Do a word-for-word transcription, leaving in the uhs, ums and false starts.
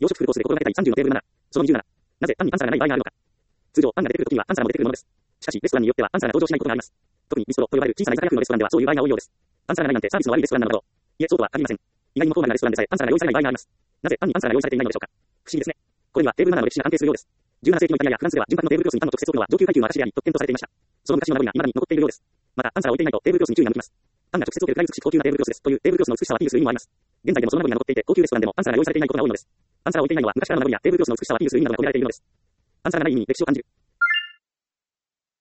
養殖フルコースで心がけたいさんじゅうのテーブルなな。そのにじゅうなな。なぜ単にアンサーがない場合があるのか。通常、案が出てくるときにはアンサーも出てくるものです。しかし、レストランによってはアンサーが登場しないことがあります。特にビストロと呼ばれる小さな居酒屋風のレストランではそういう場合が多いようです。アンサーがないなんてサービスの悪いレストランなのだろう。いえ、そうとは限りません。意外にもフォーマルなレストランでさえアンサーが用意されない場合があります。なぜ単にアンサーが用意されていないのでしょうか。不思議ですね。これにはテーブルマナーの歴史が関係するようです。じゅうなな世紀のイタリアやフランスでは順番のテーブルクロスにパンの直接置くのは上級階級の証であり特権とされていました。その昔の名残が未だに残っているようです。また、アンサーを置いていないとテーブルクロスに注意が向きます。パンが直接置ける大美しい高級なテーブルクロスです。というテーブルクロスの美しさをアピールする意味もあります。現在でもその名残が残っていて、高級レストランでもアンサーが用意されていないことが多いのです。アンサーを置いていないのは昔からの名残やテーブルクロスの美しさをアピールする意味などが込められているのです。アンサーがない意味に歴史を感じる。